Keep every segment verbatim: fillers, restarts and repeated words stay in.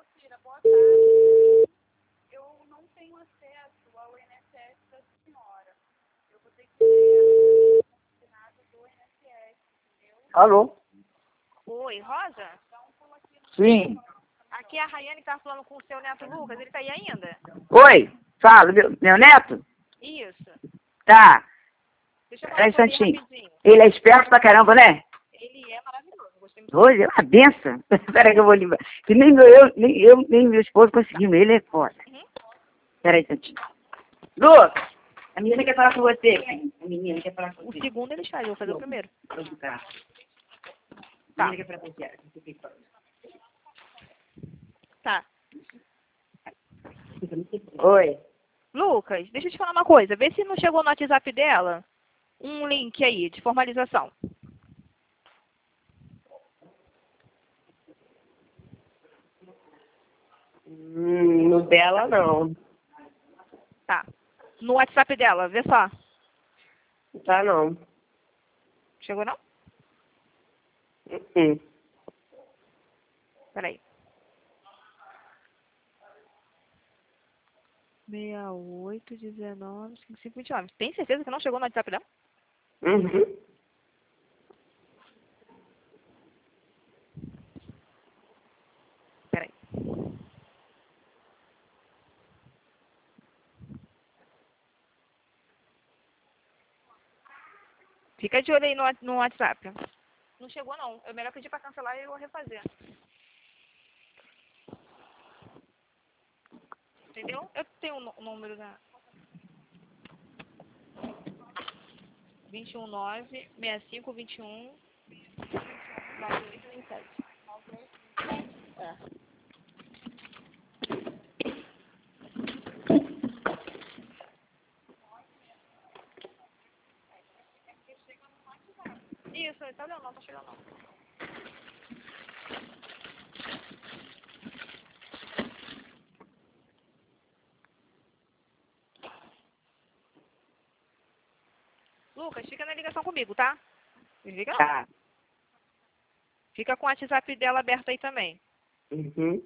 Elcira, boa tarde. Eu não tenho acesso ao I N S S da senhora. Eu vou ter que ter assinado do I N S S, entendeu? Alô? Oi, Rosa? Sim. Aqui é a Rayane que tá falando com o seu neto Lucas. Ele tá aí ainda? Oi, fala, meu, meu neto? Isso. Tá. Deixa eu Peraí um falar com ele instantinho. rapidinho. Ele é esperto pra caramba, né? Ele é maravilhoso. Gostei muito. Hoje é uma benção. Peraí que eu vou limpar. Que nem meu, eu, nem eu, nem meu esposo conseguimos. Ele é foda. Uhum. Peraí um instantinho. Lucas, a menina quer falar com você. filho. A menina quer falar com O você. segundo ele faz, eu vou fazer o primeiro. Vou limpar. A Tá. menina quer falar com você. Tá. Oi. Lucas, deixa eu te falar uma coisa. Vê se não chegou no WhatsApp dela um link aí de formalização. Hum, no dela, não. Tá. No WhatsApp dela, vê só. Tá, não. Chegou não? Hum. Peraí. seis oito, dezenove, cinquenta e cinco, vinte e nove. Tem certeza que não chegou no WhatsApp dela? Uhum. Peraí. Fica de olho aí no, no WhatsApp. Não chegou não. É melhor pedir pra cancelar e eu refazer. Entendeu? Eu tenho o nu- o número da... vinte e um nove, sessenta e cinco, vinte e um, noventa e oito, vinte e sete. É. Isso, ele tá olhando, não tá chegando não. Lucas, fica na ligação comigo, tá? Desliga não. Tá. Fica com o WhatsApp dela aberto aí também. Uhum.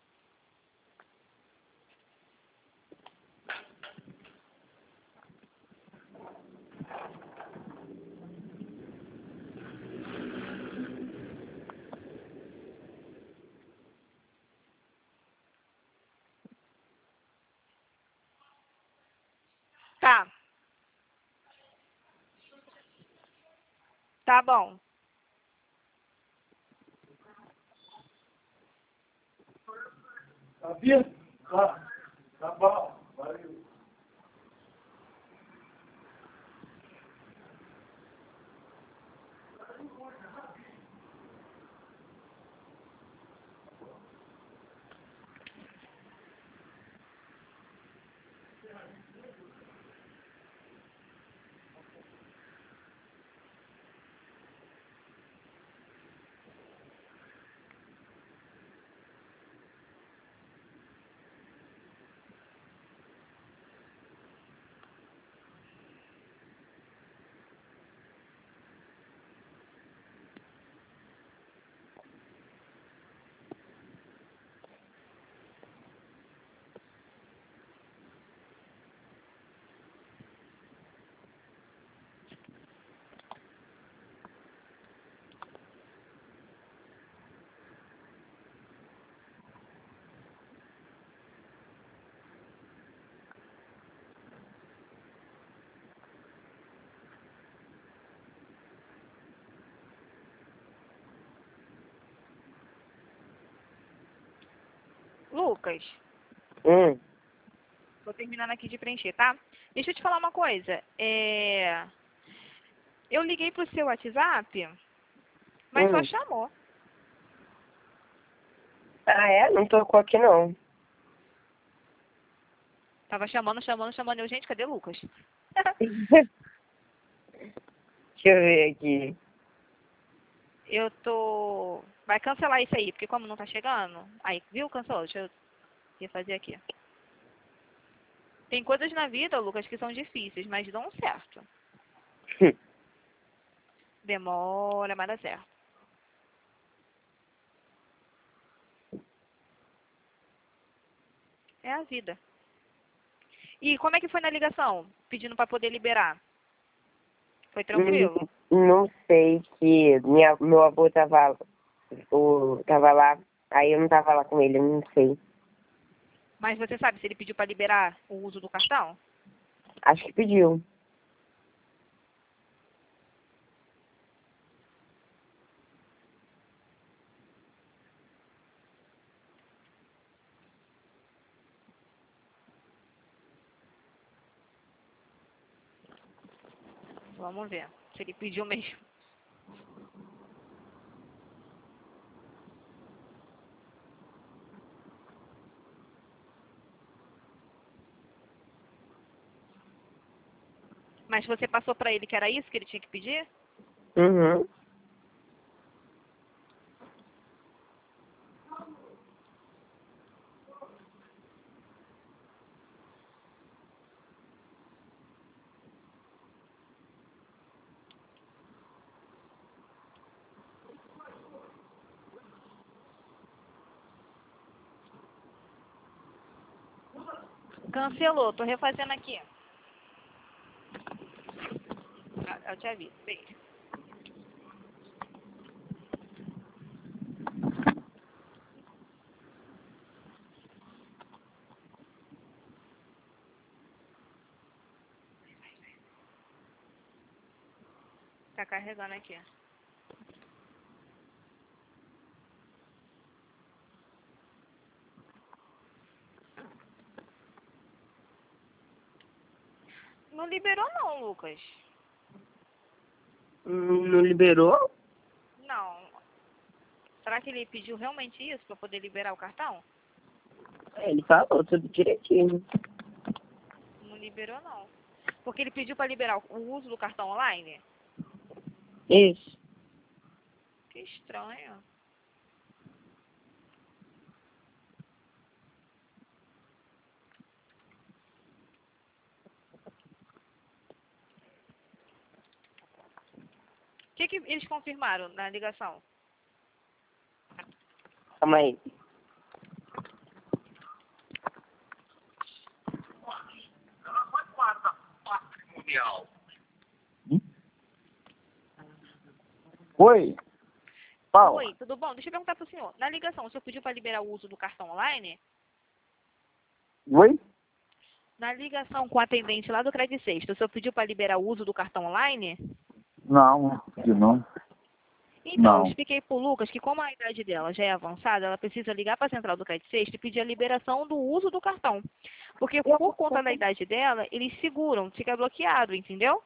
Tá. Tá bom. Sabia? Tá. Tá bom. Valeu. Lucas, Hum. tô terminando aqui de preencher, tá? Deixa eu te falar uma coisa. É... Eu liguei pro seu WhatsApp, mas só Hum. chamou. Ah, é? Não tocou aqui, não. Tava chamando, chamando, chamando. Eu, gente, cadê o Lucas? Deixa eu ver aqui. Eu tô... Vai cancelar isso aí, porque como não tá chegando... Aí, viu? Cancelou. Deixa eu refazer aqui. Tem coisas na vida, Lucas, que são difíceis, mas dão certo. Demora, mas dá certo. É a vida. E como é que foi na ligação? Pedindo para poder liberar? Foi tranquilo? Hum, Não sei, que minha, meu avô tava, o, tava lá, aí eu não tava lá com ele, eu não sei. Mas você sabe se ele pediu para liberar o uso do cartão? Acho que pediu. Vamos ver se ele pediu mesmo. Mas você passou para ele que era isso que ele tinha que pedir? Uhum. Cancelou, tô refazendo aqui. Ah, eu te aviso, beijo. Tá carregando aqui. Não liberou não, Lucas. Hum, Não liberou? Não. Será que ele pediu realmente isso para poder liberar o cartão? É, ele falou tudo direitinho. Não liberou não. Porque ele pediu para liberar o uso do cartão online? Isso. Que estranho. O que, que eles confirmaram na ligação? Calma aí. Oi, Paulo. Oi, tudo bom? Deixa eu perguntar pro senhor. Na ligação, o senhor pediu para liberar o uso do cartão online? Oi? Na ligação com o atendente lá do Credit Sexta, o senhor pediu para liberar o uso do cartão online? Não, não pedi não. Então, Não. eu expliquei pro Lucas que como a idade dela já é avançada, ela precisa ligar para a central do Credit Sexta e pedir a liberação do uso do cartão. Porque por conta da idade dela, eles seguram, fica bloqueado, entendeu?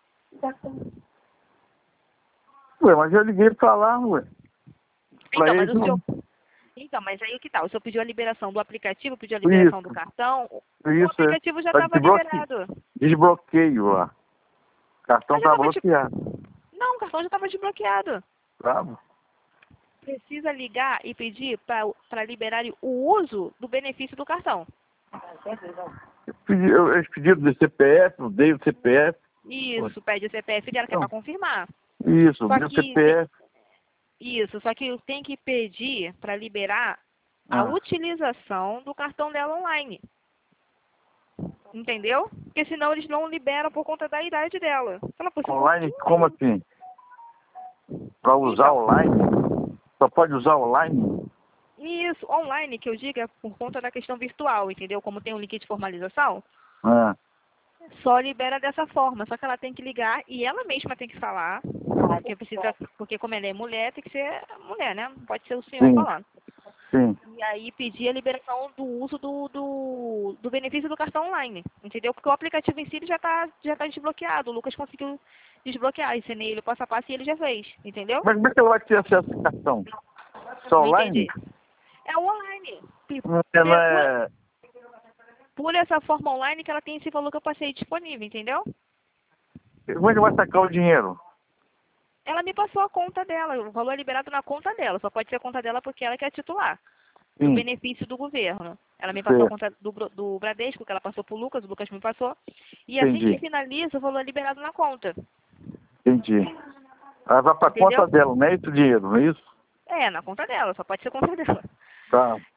Ué, mas eu liguei pra lá, ué. Pra Então, mas eles o não. senhor... Então, mas aí o que tá? O senhor pediu a liberação do aplicativo, pediu a liberação Isso. do cartão, o Isso, é. aplicativo já Tá estava desbloque- liberado. Desbloqueio lá. O cartão Mas já tá tava de- bloqueado. Não, o cartão já estava desbloqueado. Sabe? Precisa ligar e pedir para liberar o uso do benefício do cartão. Eu pedi, eu, eles pediram do C P F, eu dei o C P F. Isso, pede o C P F dela, que é Não. para confirmar. Isso, eu Só dei o que C P F. Isso, só que tem que pedir para liberar a Ah. utilização do cartão dela online. Entendeu? Porque senão eles não liberam por conta da idade dela. Se ela fosse um Online, pouquinho- como assim? Pra usar Então. online? Só pode usar online? Isso, online, que eu digo, é por conta da questão virtual, entendeu? Como tem um link de formalização, Ah. só libera dessa forma. Só que ela tem que ligar e ela mesma tem que falar. Porque precisa, porque como ela é mulher, tem que ser mulher, né? Não pode ser o senhor Sim. falando. Sim. E aí pedir a liberação do uso do, do, do benefício do cartão online, entendeu? Porque o aplicativo em si ele já está já tá desbloqueado. O Lucas conseguiu desbloquear, ensinei ele o passo a passo e ele já fez, entendeu? Mas como é que ela vai ter acesso ao cartão? Só Não online? entendi. É online. P- Não é, por- não é... Por essa forma online que ela tem esse valor que eu passei disponível, entendeu? Como é que vai sacar o dinheiro? Ela me passou a conta dela, o valor é liberado na conta dela, só pode ser a conta dela porque ela que é titular do Sim. benefício do governo. Ela me passou Certo. a conta do, Bro- do Bradesco, que ela passou pro Lucas, o Lucas me passou. E assim Entendi. que finaliza, o valor é liberado na conta. Entendi. Ela vai pra Entendeu? conta dela, não é isso o dinheiro, não é isso? É, na conta dela, só pode ser conta dela. Tá.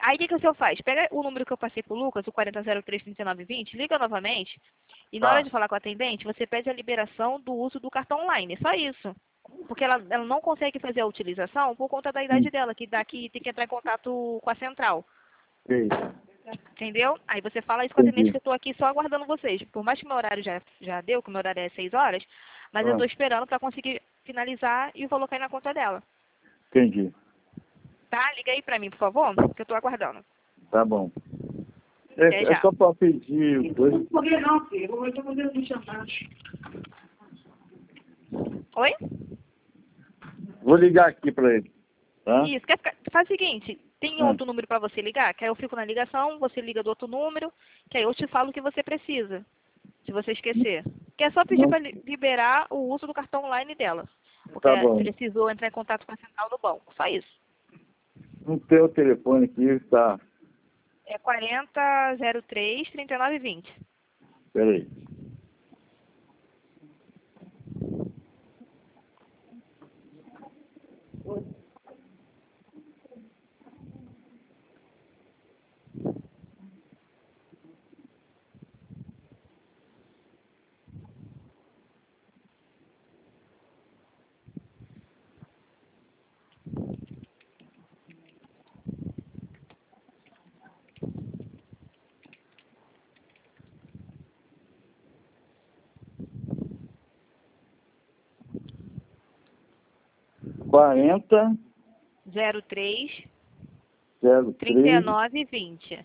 Aí o que, que o senhor faz? Pega o número que eu passei pro Lucas, o quarenta zero três trinta e nove vinte, liga novamente e na Tá. hora de falar com a atendente, você pede a liberação do uso do cartão online. É só isso. Porque ela, ela não consegue fazer a utilização por conta da idade Hum. dela, que daqui tem que entrar em contato com a central. Sei. Entendeu? Aí você fala isso com a atendente Entendi. que eu estou aqui só aguardando vocês. Por mais que meu horário já, já deu, que meu horário é seis horas, mas eu Ah. estou esperando para conseguir finalizar e vou colocar aí na conta dela. Entendi. Tá? Liga aí para mim, por favor, que eu estou aguardando. Tá bom. Até É, já. é só para pedir. Não poder não, filho. Eu vou poder me chamar. Oi? Vou ligar aqui para ele. Tá? Isso. Quer ficar... Faz o seguinte, tem Ah. outro número para você ligar? Que aí eu fico na ligação, você liga do outro número, que aí eu te falo o que você precisa, se você esquecer. Que é só pedir Não. para liberar o uso do cartão online dela. Porque Tá bom. precisou entrar em contato com a central do banco. Só isso. Não tem o telefone aqui, tá? É quarenta zero três trinta e nove vinte. Peraí. Quarenta zero três zero trinta e três nove vinte.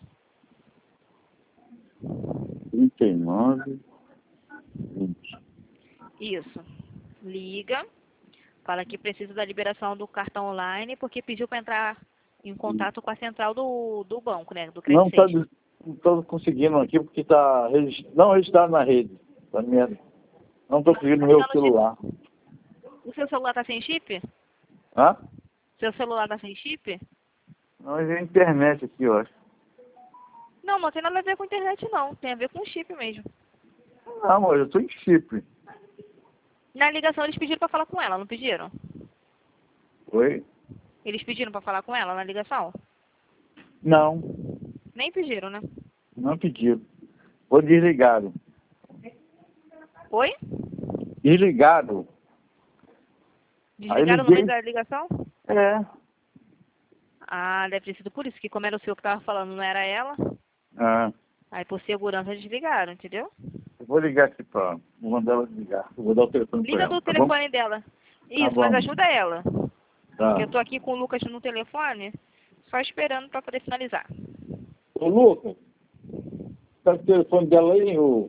trinta e nove vinte. Isso. Liga. Fala que precisa da liberação do cartão online, porque pediu para entrar em contato com a central do, do banco, né? Do Não Credit tá, Safe. não tô conseguindo aqui porque tá regis- não registrado na rede. Tá merda. Não tô conseguindo no meu celular. O seu celular tá sem chip? Hã? Seu celular tá sem chip? Não, é internet aqui, eu acho. Não, não tem nada a ver com internet, não. Tem a ver com chip mesmo. Não, amor, eu tô em Chipre. Na ligação eles pediram para falar com ela, não pediram? Oi? Eles pediram para falar com ela na ligação? Não, Nem pediram, né? não pediram. Foi desligado. Oi? Desligado. Desligaram no liguei. meio da ligação? É. Ah, deve ter sido por isso, que como era o senhor que tava falando, não era ela. Ah, Aí por segurança desligaram, entendeu? eu vou ligar aqui pra... Vou mandar ela ligar. Eu vou dar o telefone pra Liga ela, do tá bom? telefone dela. Isso, bom. mas ajuda ela. Tá. Eu tô aqui com o Lucas no telefone, só esperando para poder finalizar. Ô, Lucas, tá o telefone dela aí, ô?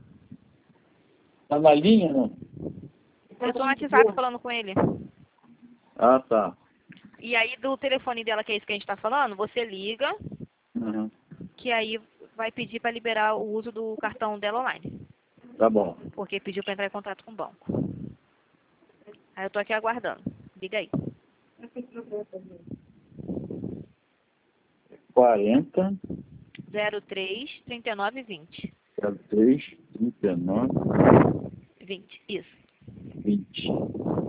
Tá na linha, não? Eu tô no WhatsApp falando com ele. Ah, tá. E aí do telefone dela, que é isso que a gente tá falando, você liga, Uhum. que aí vai pedir para liberar o uso do cartão dela online. Tá bom. Porque pediu para entrar em contato com o banco. Aí eu tô aqui aguardando. Liga aí. quarenta, zero três trinta e nove vinte. zero três, trinta e nove, vinte, isso. vinte.